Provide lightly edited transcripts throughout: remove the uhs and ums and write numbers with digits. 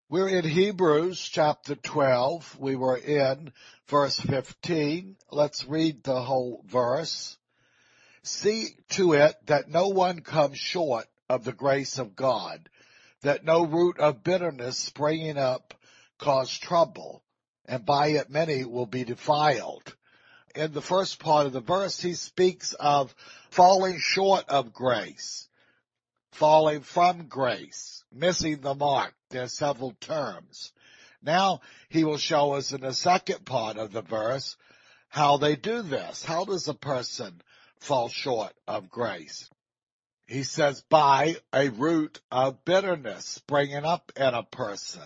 We're in Hebrews chapter 12. We were in verse 15. Let's read the whole verse. See to it that no one comes short of the grace of God, that no root of bitterness springing up cause trouble, and by it many will be defiled. In the first part of the verse, he speaks of falling short of grace, falling from grace, missing the mark. There's several terms. Now he will show us in the second part of the verse how they do this. How does a person fall short of grace? He says by a root of bitterness springing up in a person.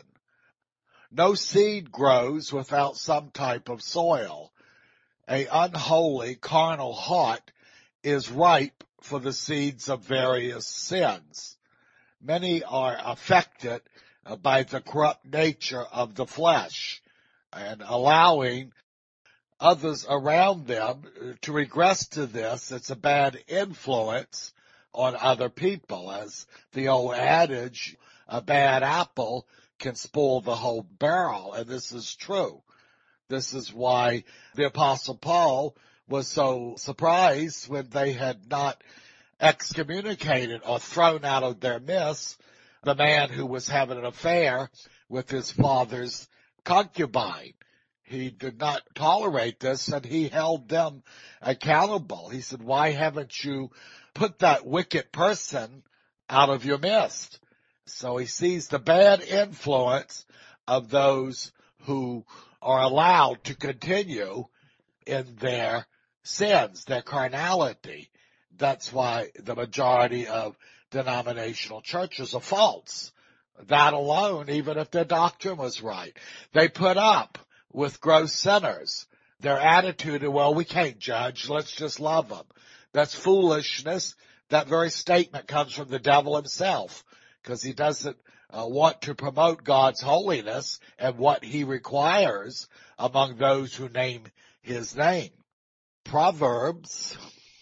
No seed grows without some type of soil. An unholy carnal heart is ripe for the seeds of various sins. Many are affected by the corrupt nature of the flesh and allowing others around them to regress to this. It's a bad influence on other people. As the old adage, a bad apple can spoil the whole barrel, and this is true. This is why the Apostle Paul was so surprised when they had not excommunicated or thrown out of their midst the man who was having an affair with his father's concubine. He did not tolerate this, and he held them accountable. He said, why haven't you put that wicked person out of your midst? So he sees the bad influence of those who are allowed to continue in their sins, their carnality. That's why the majority of denominational churches are false. That alone, even if their doctrine was right. They put up with gross sinners. Their attitude is, well, we can't judge, let's just love them. That's foolishness. That very statement comes from the devil himself, because he doesn't want to promote God's holiness and what he requires among those who name his name. Proverbs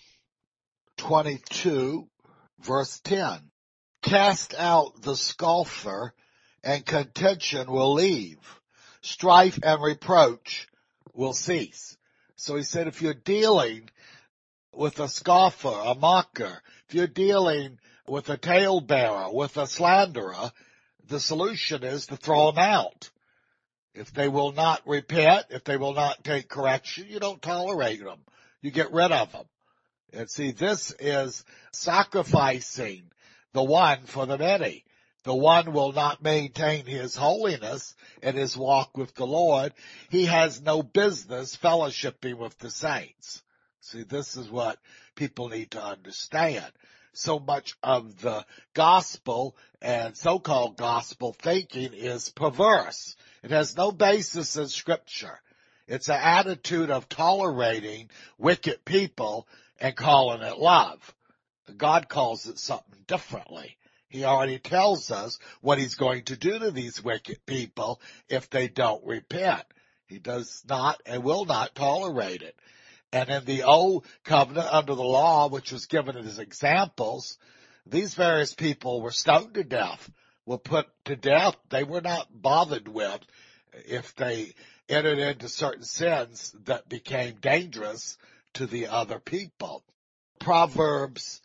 22, verse 10. Cast out the scoffer, and contention will leave. Strife and reproach will cease. So he said, if you're dealing with a scoffer, a mocker, if you're dealing with a talebearer, with a slanderer, the solution is to throw them out. If they will not repent, if they will not take correction, you don't tolerate them. You get rid of them. And see, this is sacrificing the one for the many. The one will not maintain his holiness and his walk with the Lord. He has no business fellowshipping with the saints. See, this is what people need to understand. So much of the gospel and so-called gospel thinking is perverse. It has no basis in Scripture. It's an attitude of tolerating wicked people and calling it love. God calls it something differently. He already tells us what he's going to do to these wicked people if they don't repent. He does not and will not tolerate it. And in the old covenant under the law, which was given as examples, these various people were stoned to death, were put to death. They were not bothered with if they entered into certain sins that became dangerous to the other people. Proverbs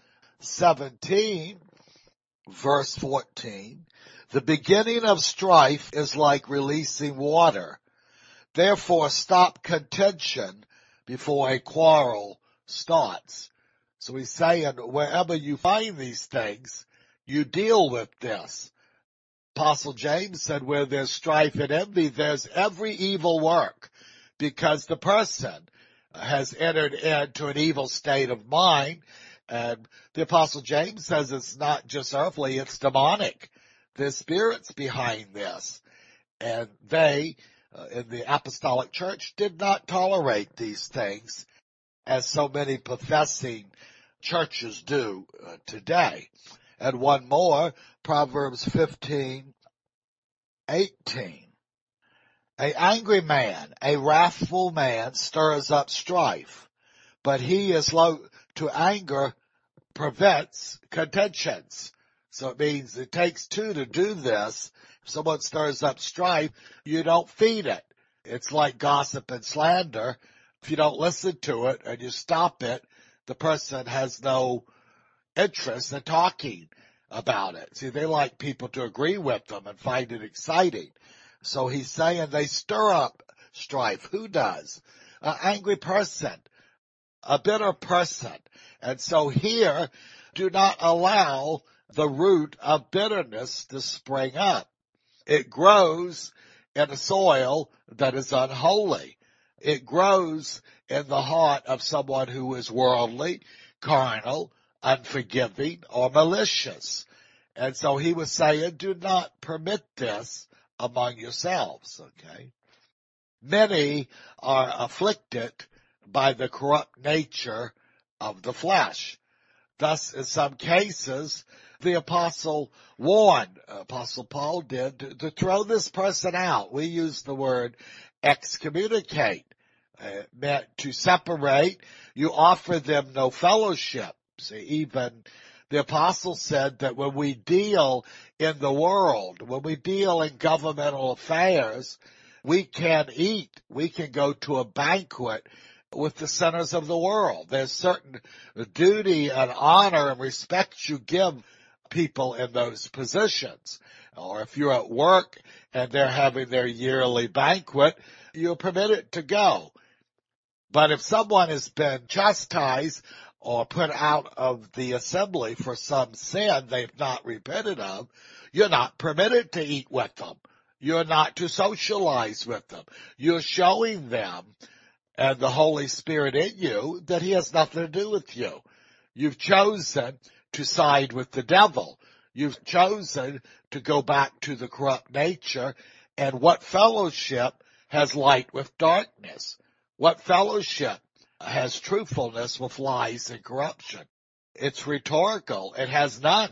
17, verse 14, the beginning of strife is like releasing water. Therefore stop contention before a quarrel starts. So he's saying wherever you find these things, you deal with this. Apostle James said where there's strife and envy, there's every evil work, because the person has entered into an evil state of mind. And the Apostle James says it's not just earthly, it's demonic. There's spirits behind this. And they, in the apostolic church, did not tolerate these things as so many professing churches do today. And one more, Proverbs 15:18. An angry man, a wrathful man stirs up strife, but he is slow to anger prevents contentions. So it means it takes two to do this, If someone stirs up strife, you don't feed it. It's like gossip and slander. If you don't listen to it and you stop it, the person has no interest in talking about it. See, they like people to agree with them and find it exciting. So he's saying they stir up strife. Who does? An angry person, a bitter person. And so here, do not allow the root of bitterness to spring up. It grows in a soil that is unholy. It grows in the heart of someone who is worldly, carnal, unforgiving, or malicious. And so he was saying, do not permit this among yourselves, okay? Many are afflicted by the corrupt nature of the flesh. Thus, in some cases, the Apostle warned, Apostle Paul did, to throw this person out. We use the word excommunicate, meant to separate. You offer them no fellowship. See, even the Apostle said that when we deal in the world, when we deal in governmental affairs, we can eat, we can go to a banquet with the sinners of the world. There's certain duty and honor and respect you give people in those positions. Or if you're at work and they're having their yearly banquet, you're permitted to go. But if someone has been chastised or put out of the assembly for some sin they've not repented of, you're not permitted to eat with them. You're not to socialize with them. You're showing them and the Holy Spirit in you that he has nothing to do with you. You've chosen to side with the devil. You've chosen to go back to the corrupt nature. And what fellowship has light with darkness? What fellowship has truthfulness with lies and corruption? It's rhetorical. It has none.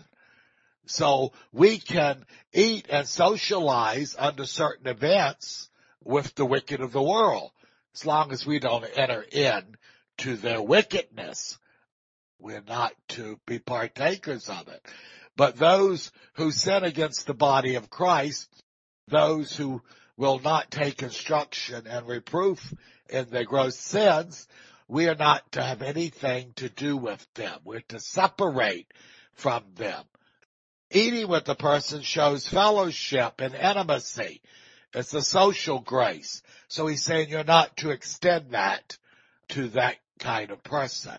So we can eat and socialize under certain events with the wicked of the world. As long as we don't enter in to their wickedness, we're not to be partakers of it. But those who sin against the body of Christ, those who will not take instruction and reproof in their gross sins, we are not to have anything to do with them. We're to separate from them. Eating with the person shows fellowship and intimacy. It's a social grace. So he's saying you're not to extend that to that kind of person.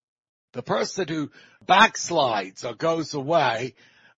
The person who backslides or goes away,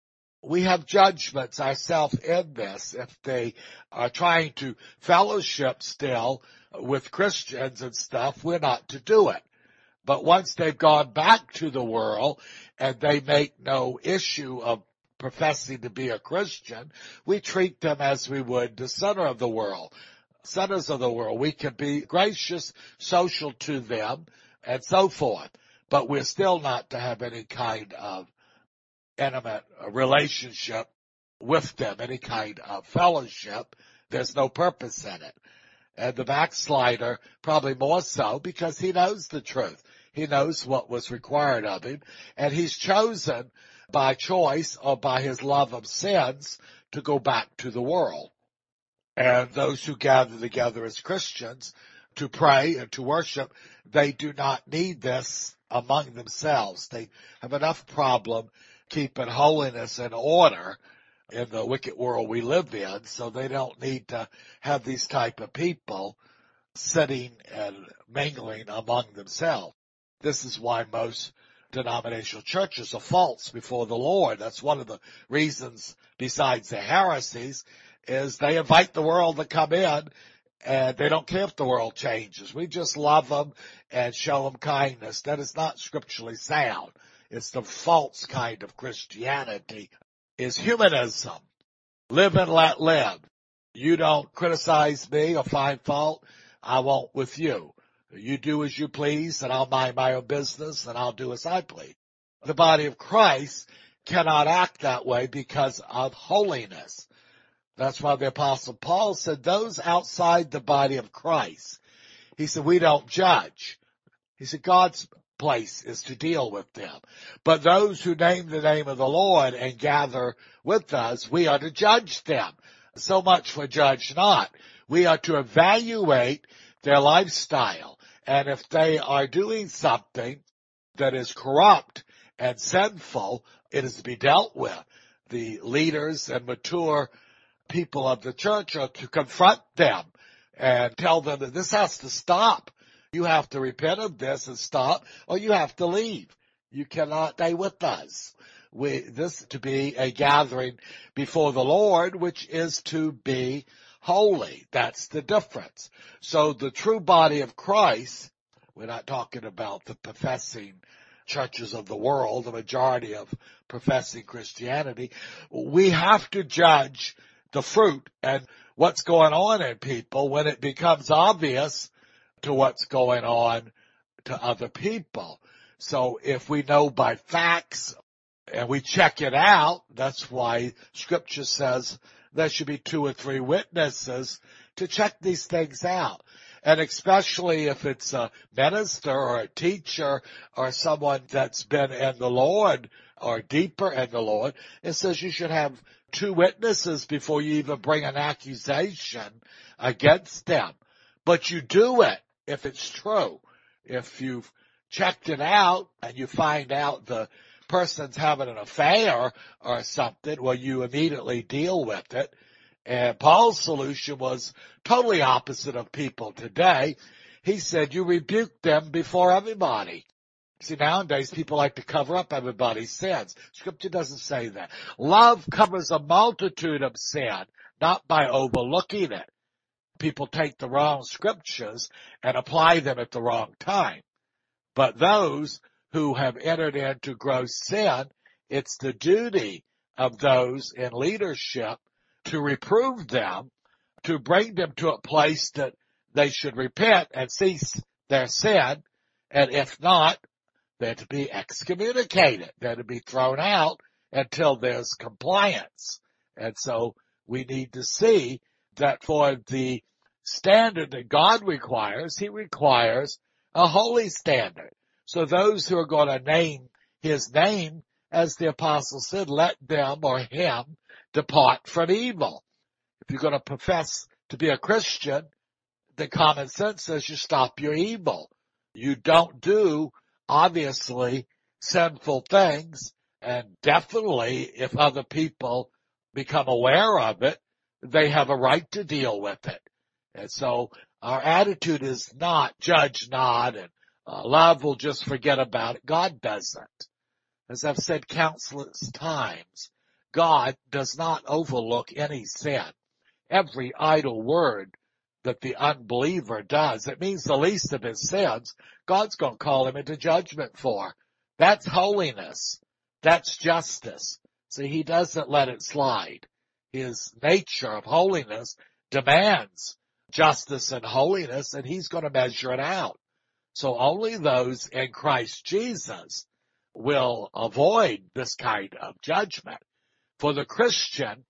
we have judgments ourselves in this. If they are trying to fellowship still with Christians and stuff, we're not to do it. But once they've gone back to the world and they make no issue of professing to be a Christian, we treat them as we would the center of the world. Centers of the world. We can be gracious, social to them, and so forth. But we're still not to have any kind of intimate relationship with them, any kind of fellowship. There's no purpose in it. And the backslider, probably more so, because he knows the truth. He knows what was required of him, and he's chosen by choice or by his love of sins to go back to the world. And those who gather together as Christians to pray and to worship, they do not need this among themselves. They have enough problem keeping holiness and order in the wicked world we live in, so they don't need to have these type of people sitting and mingling among themselves. This is why most denominational churches are false before the Lord. That's one of the reasons, besides the heresies, is they invite the world to come in, and they don't care if the world changes. We just love them and show them kindness. That is not scripturally sound. It's the false kind of Christianity, is humanism. Live and let live. You don't criticize me or find fault, I won't with you. You do as you please, and I'll mind my own business, and I'll do as I please. The body of Christ cannot act that way because of holiness. That's why the Apostle Paul said those outside the body of Christ, he said, we don't judge. He said, God's place is to deal with them. But those who name the name of the Lord and gather with us, we are to judge them. So much for judge not. We are to evaluate their lifestyle. And if they are doing something that is corrupt and sinful, it is to be dealt with. The leaders and mature people of the church are to confront them and tell them that this has to stop. You have to repent of this and stop, or you have to leave. You cannot stay with us. This is to be a gathering before the Lord, which is to be holy. That's the difference. So the true body of Christ, we're not talking about the professing churches of the world, the majority of professing Christianity. We have to judge the fruit and what's going on in people when it becomes obvious to what's going on to other people. So if we know by facts and we check it out, that's why Scripture says there should be 2 or 3 witnesses to check these things out. And especially if it's a minister or a teacher or someone that's been in the Lord or deeper in the Lord, it says you should have 2 witnesses before you even bring an accusation against them. But you do it if it's true. If you've checked it out and you find out the person's having an affair or something, well, you immediately deal with it. And Paul's solution was totally opposite of people today. He said, you rebuke them before everybody. See, nowadays people like to cover up everybody's sins. Scripture doesn't say that. Love covers a multitude of sin, not by overlooking it. People take the wrong scriptures and apply them at the wrong time. But those who have entered into gross sin, it's the duty of those in leadership to reprove them, to bring them to a place that they should repent and cease their sin, and if not, they're to be excommunicated. They're to be thrown out until there's compliance. And so we need to see that for the standard that God requires, He requires a holy standard. So those who are going to name His name, as the apostle said, let them or him depart from evil. If you're going to profess to be a Christian, the common sense says you stop your evil. You don't do, obviously, sinful things, and definitely if other people become aware of it, they have a right to deal with it. And so our attitude is not judge not and love will just forget about it. God doesn't. As I've said countless times, God does not overlook any sin. Every idle word that the unbeliever does, it means the least of his sins, God's going to call him into judgment for. That's holiness. That's justice. See, He doesn't let it slide. His nature of holiness demands justice and holiness, and He's going to measure it out. So only those in Christ Jesus will avoid this kind of judgment. For the Christian,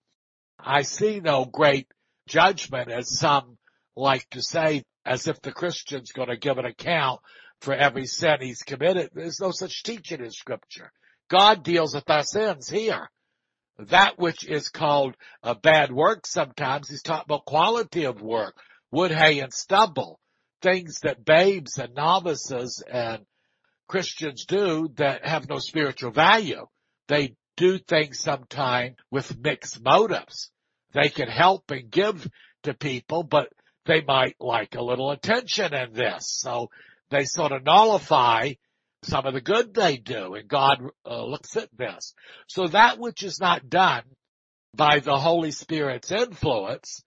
I see no great judgment, as some like to say, as if the Christian's going to give an account for every sin he's committed. There's no such teaching in Scripture. God deals with our sins here. That which is called a bad work sometimes, He's talking about quality of work, wood, hay, and stubble, things that babes and novices and Christians do that have no spiritual value. They do things sometimes with mixed motives. They can help and give to people, but they might like a little attention in this. So they sort of nullify some of the good they do, and God looks at this. So that which is not done by the Holy Spirit's influence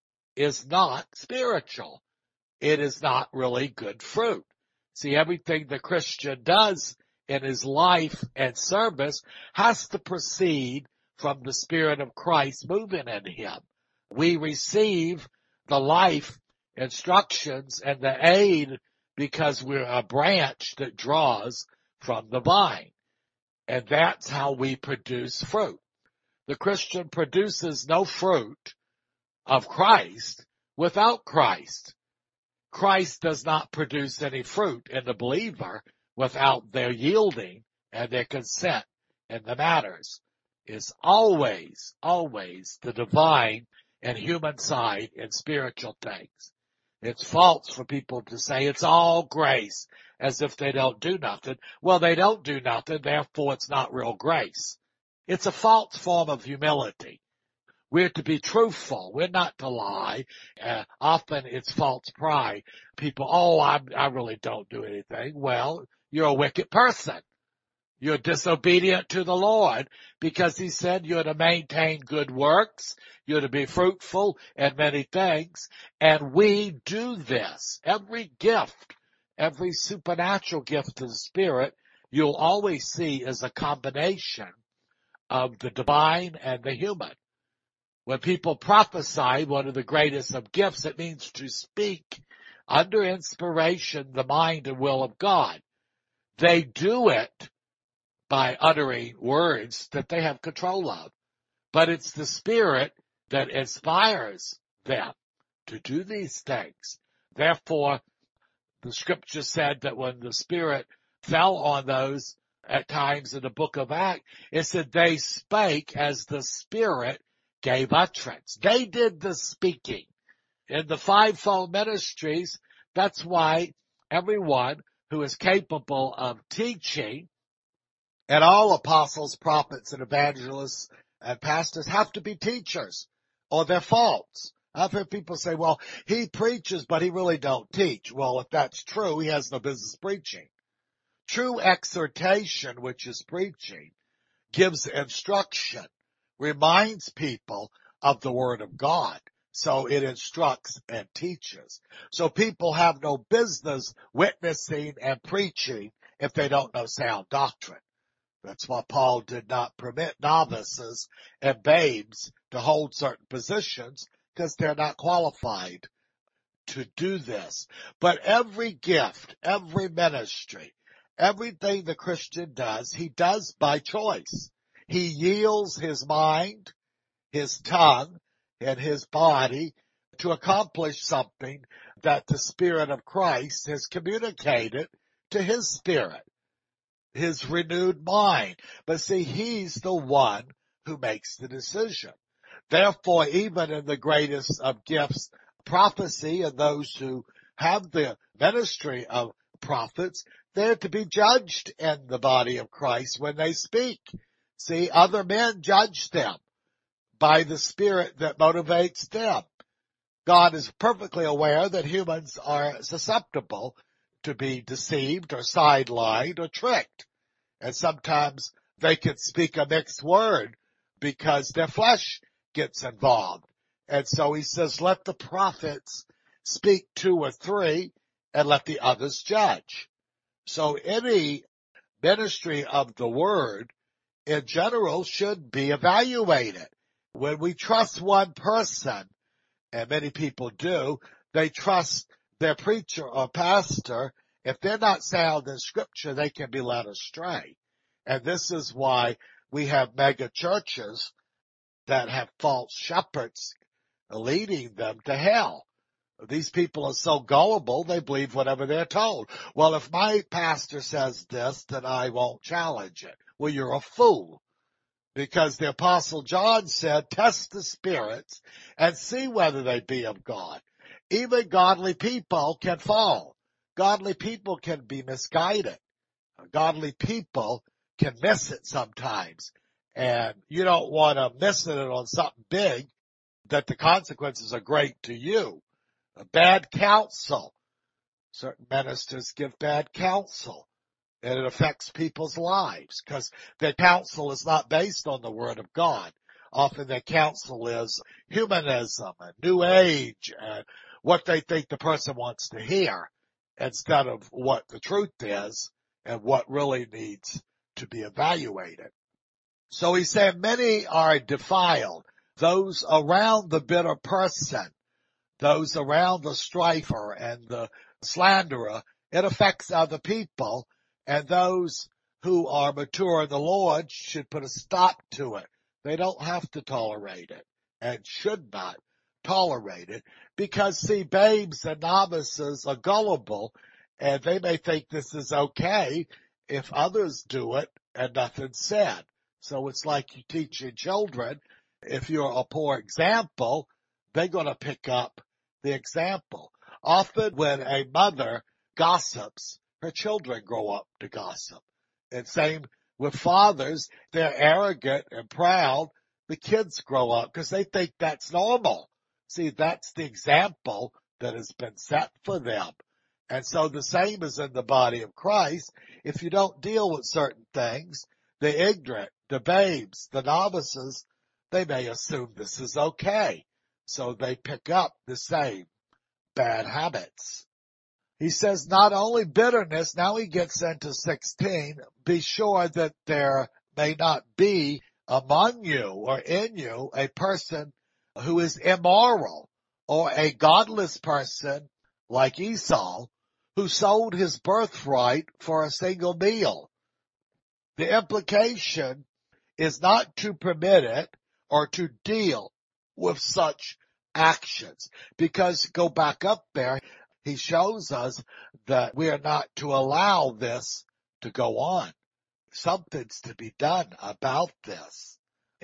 is not spiritual. It is not really good fruit. See, everything the Christian does in his life and service has to proceed from the Spirit of Christ moving in him. We receive the life instructions and the aid because we're a branch that draws from the vine. And that's how we produce fruit. The Christian produces no fruit of Christ without Christ. Christ does not produce any fruit in the believer without their yielding and their consent in the matters. Is always, always the divine and human side in spiritual things. It's false for people to say it's all grace as if they don't do nothing. Well, they don't do nothing, therefore it's not real grace. It's a false form of humility. We're to be truthful. We're not to lie. Often it's false pride. People, I really don't do anything. Well, you're a wicked person. You're disobedient to the Lord because he said you're to maintain good works. You're to be fruitful in many things. And we do this. Every gift, every supernatural gift of the Spirit, you'll always see is a combination of the divine and the human. When people prophesy, one of the greatest of gifts, it means to speak under inspiration, the mind and will of God. They do it by uttering words that they have control of. But it's the Spirit that inspires them to do these things. Therefore, the scripture said that when the Spirit fell on those at times in the book of Acts, it said they spake as the Spirit gave utterance. They did the speaking. In the fivefold ministries, that's why everyone who is capable of teaching, and all apostles, prophets, and evangelists and pastors have to be teachers, or they're false. I've heard people say, well, he preaches, but he really don't teach. Well, if that's true, he has no business preaching. True exhortation, which is preaching, gives instruction, reminds people of the Word of God. So it instructs and teaches. So people have no business witnessing and preaching if they don't know sound doctrine. That's why Paul did not permit novices and babes to hold certain positions because they're not qualified to do this. But every gift, every ministry, everything the Christian does, he does by choice. He yields his mind, his tongue, and his body to accomplish something that the Spirit of Christ has communicated to his spirit, his renewed mind. But see, he's the one who makes the decision. Therefore, even in the greatest of gifts, prophecy, and those who have the ministry of prophets, they're to be judged in the body of Christ when they speak. See, other men judge them by the Spirit that motivates them. God is perfectly aware that humans are susceptible to be deceived or sidelined or tricked. And sometimes they can speak a mixed word because their flesh gets involved. And so he says, let the prophets speak 2 or 3 and let the others judge. So any ministry of the word in general should be evaluated. When we trust one person, and many people do, they trust their preacher or pastor. If they're not sound in scripture, they can be led astray. And this is why we have mega churches that have false shepherds leading them to hell. These people are so gullible, they believe whatever they're told. Well, if my pastor says this, then I won't challenge it. Well, you're a fool. Because the Apostle John said, test the spirits and see whether they be of God. Even godly people can fall. Godly people can be misguided. Godly people can miss it sometimes. And you don't want to miss it on something big that the consequences are great to you. Bad counsel. Certain ministers give bad counsel. And it affects people's lives because their counsel is not based on the Word of God. Often their counsel is humanism and New Age and what they think the person wants to hear instead of what the truth is and what really needs to be evaluated. So he said many are defiled, those around the bitter person, those around the strifer and the slanderer. It affects other people. And those who are mature in the Lord should put a stop to it. They don't have to tolerate it and should not tolerate it because, see, babes and novices are gullible And they may think this is okay if others do it and nothing's said. So it's like you teach your children, if you're a poor example, they're going to pick up the example. Often when a mother gossips, her children grow up to gossip. And same with fathers, they're arrogant and proud. The kids grow up because they think that's normal. See, that's the example that has been set for them. And so the same is in the body of Christ. If you don't deal with certain things, the ignorant, the babes, the novices, they may assume this is okay. So they pick up the same bad habits. He says not only bitterness, now he gets into 16, be sure that there may not be among you or in you a person who is immoral or a godless person like Esau who sold his birthright for a single meal. The implication is not to permit it or to deal with such actions, because go back up there, he shows us that we are not to allow this to go on. Something's to be done about this.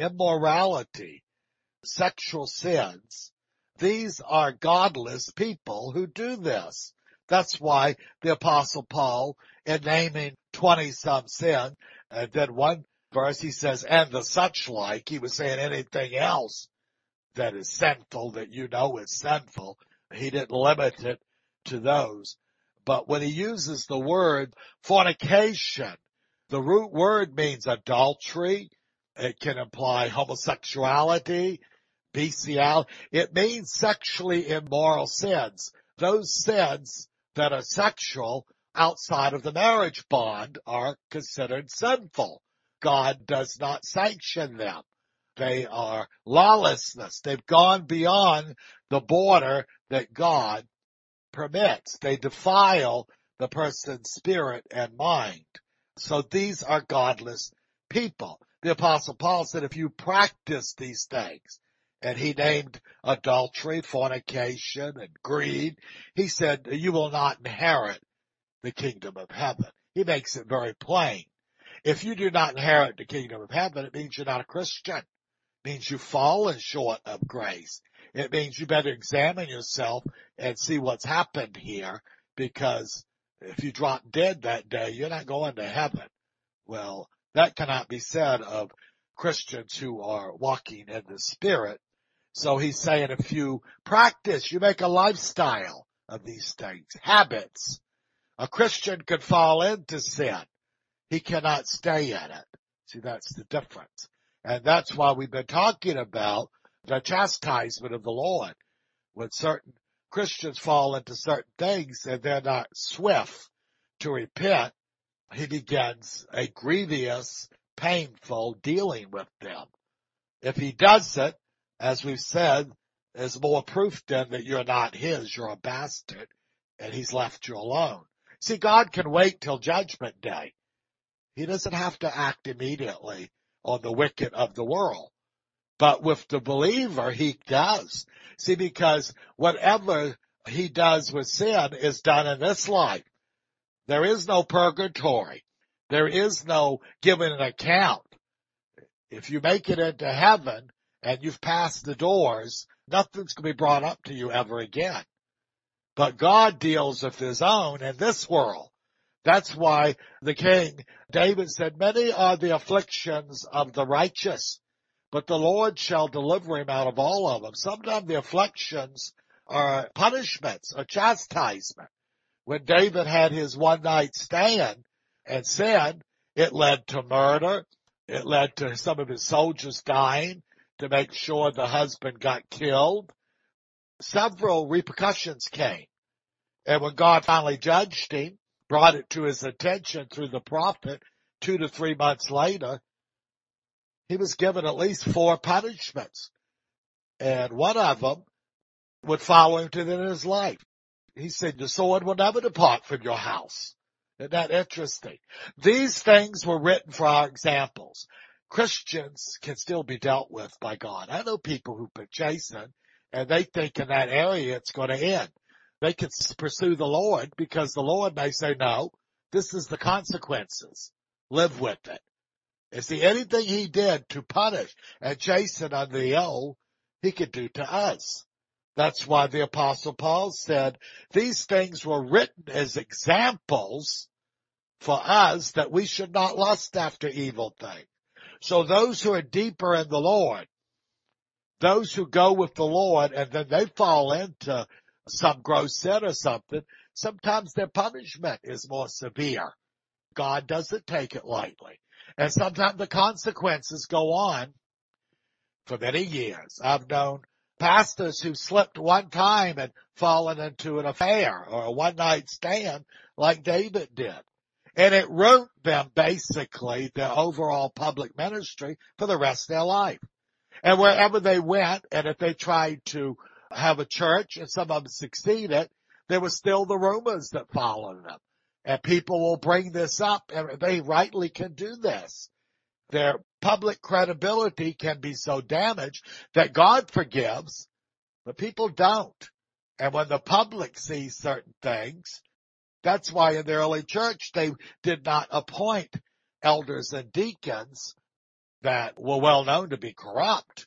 Immorality, sexual sins, these are godless people who do this. That's why the Apostle Paul, in naming 20-some sin, and then one verse he says, and the such like, he was saying anything else that is sinful, that you know is sinful. He didn't limit it to those. But when he uses the word fornication, the root word means adultery. It can imply homosexuality, bestiality. It means sexually immoral sins. Those sins that are sexual outside of the marriage bond are considered sinful. God does not sanction them. They are lawlessness. They've gone beyond the border that God permits. They defile the person's spirit and mind. So these are godless people. The Apostle Paul said if you practice these things, and he named adultery, fornication, and greed, he said you will not inherit the kingdom of heaven. He makes it very plain. If you do not inherit the kingdom of heaven, it means you're not a Christian. It means you've fallen short of grace. It means you better examine yourself and see what's happened here, because if you drop dead that day, you're not going to heaven. Well, that cannot be said of Christians who are walking in the Spirit. So he's saying if you practice, you make a lifestyle of these things, habits. A Christian could fall into sin. He cannot stay in it. See, that's the difference. And that's why we've been talking about the chastisement of the Lord. When certain Christians fall into certain things and they're not swift to repent, he begins a grievous, painful dealing with them. If he does it, as we've said, is more proof then that you're not his, you're a bastard, and he's left you alone. See, God can wait till judgment day. He doesn't have to act immediately on the wicked of the world. But with the believer, he does. See, because whatever he does with sin is done in this life. There is no purgatory. There is no giving an account. If you make it into heaven and you've passed the doors, nothing's going to be brought up to you ever again. But God deals with his own in this world. That's why the king, David said, many are the afflictions of the righteous, but the Lord shall deliver him out of all of them. Sometimes the afflictions are punishments, a chastisement. When David had his one night stand and sinned, it led to murder. It led to some of his soldiers dying to make sure the husband got killed. Several repercussions came. And when God finally judged him, brought it to his attention through the prophet 2 to 3 months later, he was given at least 4 punishments. And one of them would follow him to the end of his life. He said, the sword will never depart from your house. Isn't that interesting? These things were written for our examples. Christians can still be dealt with by God. I know people who've been chastened, and they think in that area it's going to end. They could pursue the Lord because the Lord may say, no, this is the consequences. Live with it. And see, anything he did to punish and chasten under the old, he could do to us. That's why the Apostle Paul said, these things were written as examples for us that we should not lust after evil things. So those who are deeper in the Lord, those who go with the Lord and then they fall into some gross sin or something, sometimes their punishment is more severe. God doesn't take it lightly. And sometimes the consequences go on for many years. I've known pastors who slipped one time and fallen into an affair or a one-night stand like David did. And it ruined them basically, their overall public ministry for the rest of their life. And wherever they went, and if they tried to have a church and some of them succeeded, there were still the rumors that followed them. And people will bring this up, and they rightly can do this. Their public credibility can be so damaged that God forgives, but people don't. And when the public sees certain things, that's why in the early church they did not appoint elders and deacons that were well known to be corrupt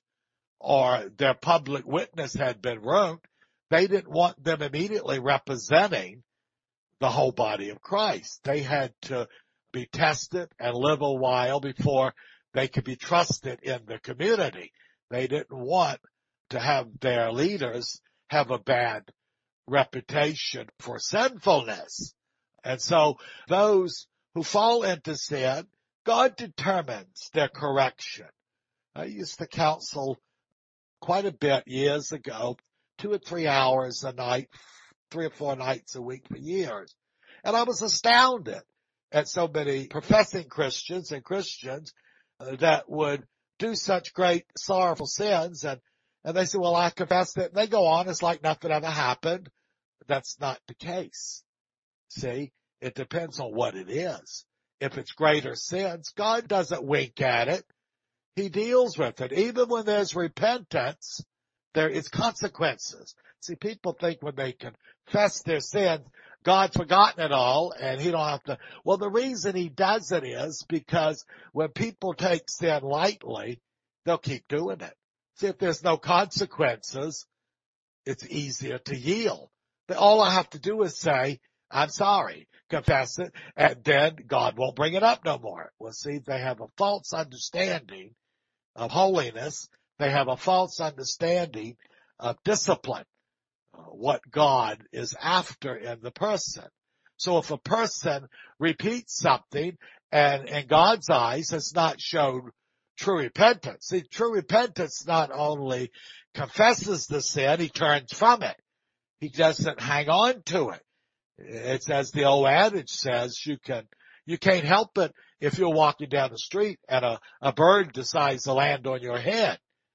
or their public witness had been ruined. They didn't want them immediately representing the whole body of Christ. They had to be tested and live a while before they could be trusted in the community. They didn't want to have their leaders have a bad reputation for sinfulness. And so those who fall into sin, God determines their correction. I used to counsel quite a bit years ago, 2 or 3 hours a night, 3 or 4 nights a week for years. And I was astounded at so many professing Christians and Christians that would do such great sorrowful sins. And they say, well, I confess it. And they go on. It's like nothing ever happened. That's not the case. See, it depends on what it is. If it's greater sins, God doesn't wink at it. He deals with it. Even when there's repentance, there is consequences. See, people think when they confess their sins, God's forgotten it all and he don't have to. Well, the reason he does it is because when people take sin lightly, they'll keep doing it. See, if there's no consequences, it's easier to yield. All I have to do is say, I'm sorry, confess it, and then God won't bring it up no more. Well, see, they have a false understanding of holiness. They have a false understanding of discipline, what God is after in the person. So if a person repeats something and in God's eyes has not shown true repentance, see, true repentance not only confesses the sin, he turns from it. He doesn't hang on to it. It's as the old adage says, you can't help it if you're walking down the street and a bird decides to land on your head.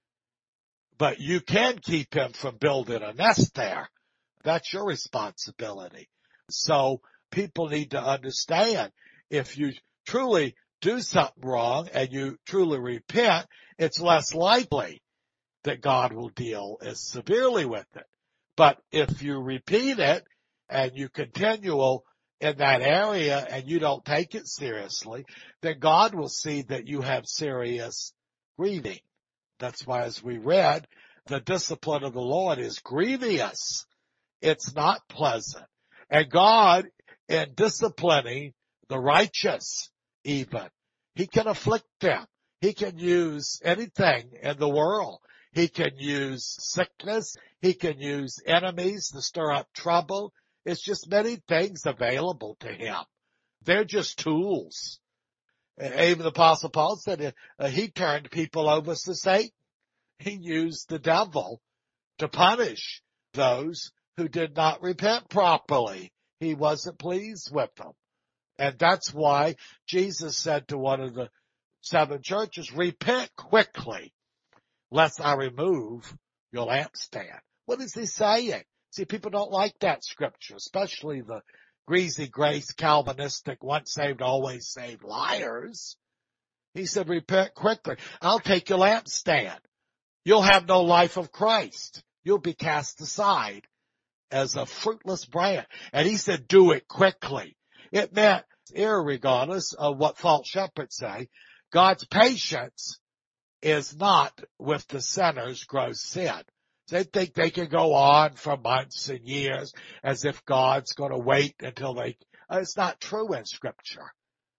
But you can keep him from building a nest there. That's your responsibility. So people need to understand if you truly do something wrong and you truly repent, it's less likely that God will deal as severely with it. But if you repeat it and you continue in that area and you don't take it seriously, then God will see that you have serious grieving. That's why, as we read, the discipline of the Lord is grievous. It's not pleasant. And God, in disciplining the righteous even, he can afflict them. He can use anything in the world. He can use sickness. He can use enemies to stir up trouble. It's just many things available to him. They're just tools. Even the Apostle Paul said he turned people over to Satan. He used the devil to punish those who did not repent properly. He wasn't pleased with them. And that's why Jesus said to one of the 7 churches, repent quickly, lest I remove your lampstand. What is he saying? See, people don't like that scripture, especially the greasy grace Calvinistic, once saved, always saved liars. He said, repent quickly. I'll take your lampstand. You'll have no life of Christ. You'll be cast aside. as a fruitless branch. And he said, do it quickly. It meant, irregardless of what false shepherds say, God's patience is not with the sinner's gross sin. They think they can go on for months and years as if God's going to wait until it's not true in Scripture.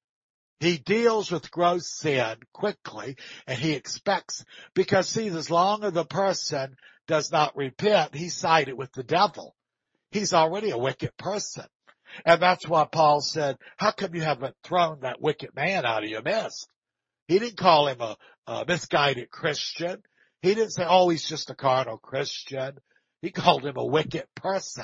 He deals with gross sin quickly, and he expects, because see, as long as the person does not repent, he's sided with the devil. He's already a wicked person. And that's why Paul said, how come you haven't thrown that wicked man out of your midst? He didn't call him a misguided Christian. He didn't say, oh, he's just a carnal Christian. He called him a wicked person.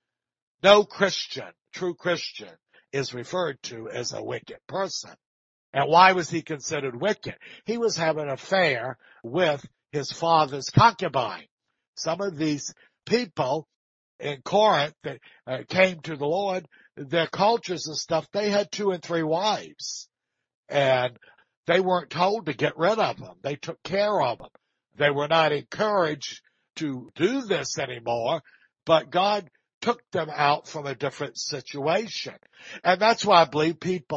No Christian, true Christian, is referred to as a wicked person. And why was he considered wicked? He was having an affair with his father's concubine. Some of these people in Corinth that came to the Lord, their cultures and stuff, they had 2 and 3 wives. And they weren't told to get rid of them. They took care of them. They were not encouraged to do this anymore, but God took them out from a different situation. And that's why I believe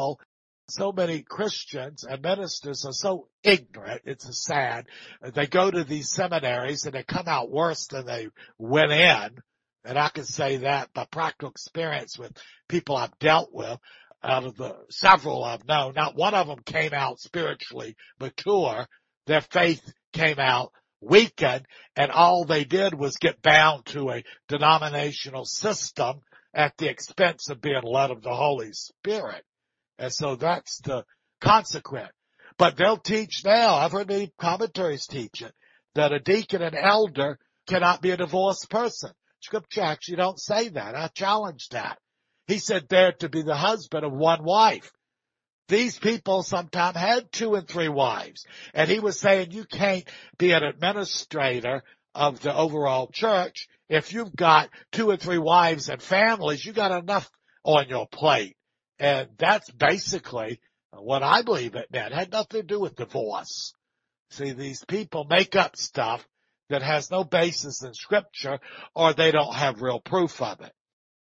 so many Christians and ministers are so ignorant. It's sad. They go to these seminaries and they come out worse than they went in. And I can say that by practical experience with people I've dealt with. Out of the several I've known, not one of them came out spiritually mature. Their faith came out weakened, and all they did was get bound to a denominational system at the expense of being led of the Holy Spirit. And so that's the consequence. But they'll teach now, I've heard many commentaries teach it, that a deacon and elder cannot be a divorced person. Scripture actually don't say that. I challenge that. He said they're to be the husband of one wife. These people sometimes had 2 and 3 wives. And he was saying you can't be an administrator of the overall church if you've got 2 and 3 wives and families. You got enough on your plate. And that's basically what I believe it meant. It had nothing to do with divorce. See, these people make up stuff that has no basis in Scripture, or they don't have real proof of it.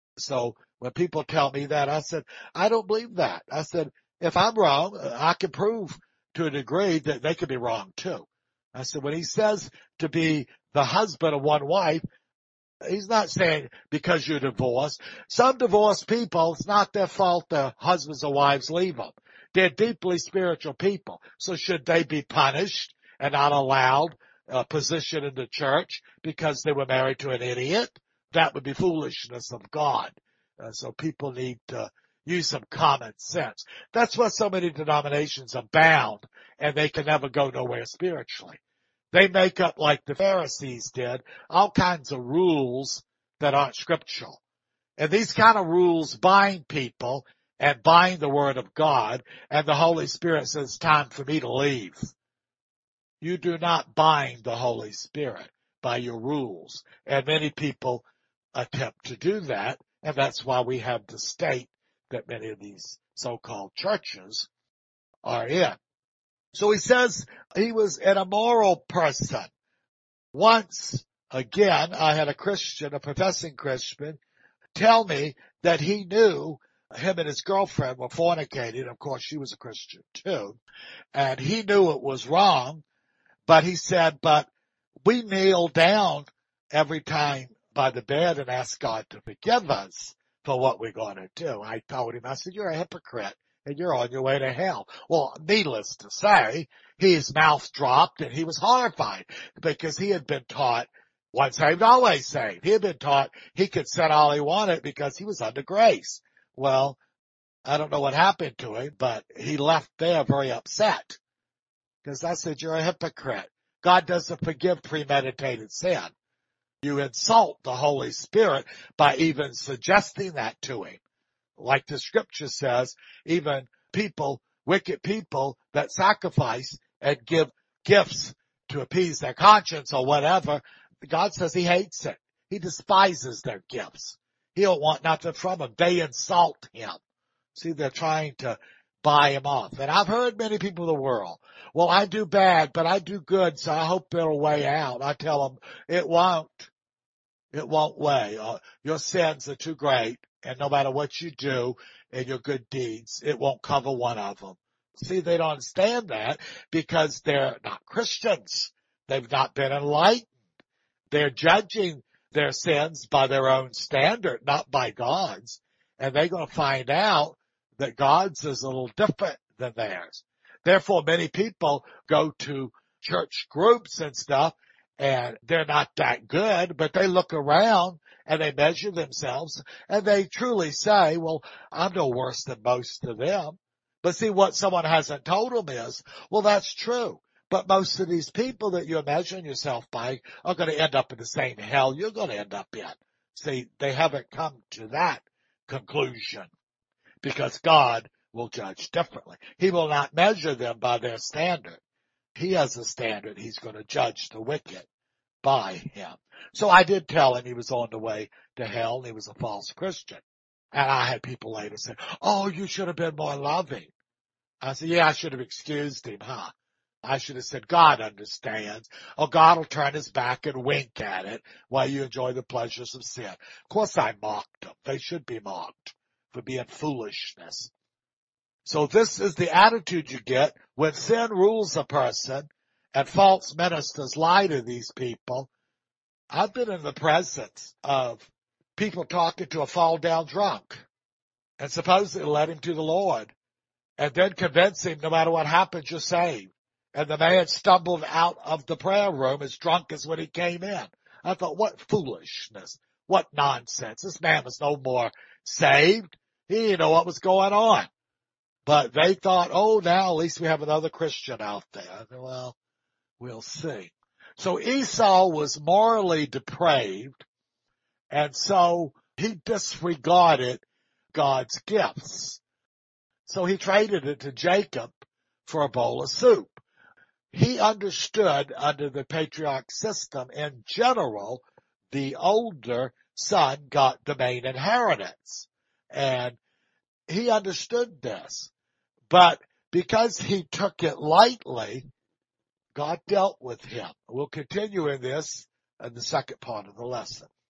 So when people tell me that, I said, I don't believe that. I said, if I'm wrong, I can prove to a degree that they could be wrong too. I said, when he says to be the husband of one wife, he's not saying because you're divorced. Some divorced people, it's not their fault their husbands or wives leave them. They're deeply spiritual people. So should they be punished and not allowed a position in the church because they were married to an idiot? That would be foolishness of God. So people need to use some common sense. That's why so many denominations are bound and they can never go nowhere spiritually. They make up, like the Pharisees did, all kinds of rules that aren't scriptural. And these kind of rules bind people and bind the Word of God, and the Holy Spirit says, it's time for me to leave. You do not bind the Holy Spirit by your rules. And many people attempt to do that, and that's why we have the state that many of these so-called churches are in. So he says he was an immoral person. Once, again, I had a Christian, a professing Christian, tell me that he knew him and his girlfriend were fornicating. Of course, she was a Christian too. And he knew it was wrong, but he said, but we kneel down every time by the bed and ask God to forgive us for what we're going to do. I told him, I said, you're a hypocrite and you're on your way to hell. Well, needless to say, his mouth dropped and he was horrified because he had been taught once saved, always saved. He had been taught he could sin all he wanted because he was under grace. Well, I don't know what happened to him, but he left there very upset because I said, you're a hypocrite. God doesn't forgive premeditated sin. You insult the Holy Spirit by even suggesting that to him. Like the scripture says, even people, wicked people that sacrifice and give gifts to appease their conscience or whatever, God says he hates it. He despises their gifts. He don't want nothing from them. They insult him. See, they're trying to buy him off. And I've heard many people in the world, well, I do bad, but I do good, so I hope it'll weigh out. I tell them, it won't. It won't weigh. Your sins are too great, and no matter what you do in your good deeds, it won't cover one of them. See, they don't understand that because they're not Christians. They've not been enlightened. They're judging their sins by their own standard, not by God's. And they're going to find out that God's is a little different than theirs. Therefore, many people go to church groups and stuff, and they're not that good, but they look around and they measure themselves and they truly say, well, I'm no worse than most of them. But see, what someone hasn't told them is, well, that's true. But most of these people that you're measuring yourself by are going to end up in the same hell you're going to end up in. See, they haven't come to that conclusion because God will judge differently. He will not measure them by their standard. He has a standard. He's going to judge the wicked by him. So I did tell him he was on the way to hell and he was a false Christian. And I had people later say, oh, you should have been more loving. I said, yeah, I should have excused him, huh? I should have said, God understands. Or God will turn his back and wink at it while you enjoy the pleasures of sin. Of course I mocked them. They should be mocked for being foolishness. So this is the attitude you get when sin rules a person and false ministers lie to these people. I've been in the presence of people talking to a fall down drunk and supposedly led him to the Lord and then convince him no matter what happens, you're saved. And the man stumbled out of the prayer room as drunk as when he came in. I thought, what foolishness. What nonsense. This man was no more saved. He didn't know what was going on. But they thought, oh, now at least we have another Christian out there. I thought, well, we'll see. So Esau was morally depraved, and so he disregarded God's gifts. So he traded it to Jacob for a bowl of soup. He understood under the patriarch system in general, the older son got the main inheritance. And he understood this. But because he took it lightly, God dealt with him. We'll continue in this in the second part of the lesson.